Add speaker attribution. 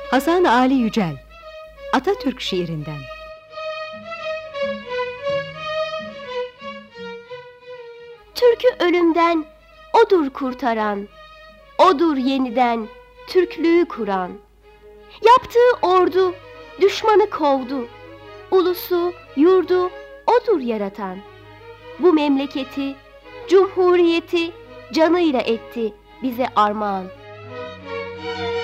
Speaker 1: Hasan Ali Yücel, Atatürk şiirinden.
Speaker 2: Türk'ü ölümden odur kurtaran, odur yeniden Türklüğü kuran. Yaptığı ordu düşmanı kovdu, ulusu, yurdu odur yaratan. Bu memleketi, cumhuriyeti canıyla etti bize armağan.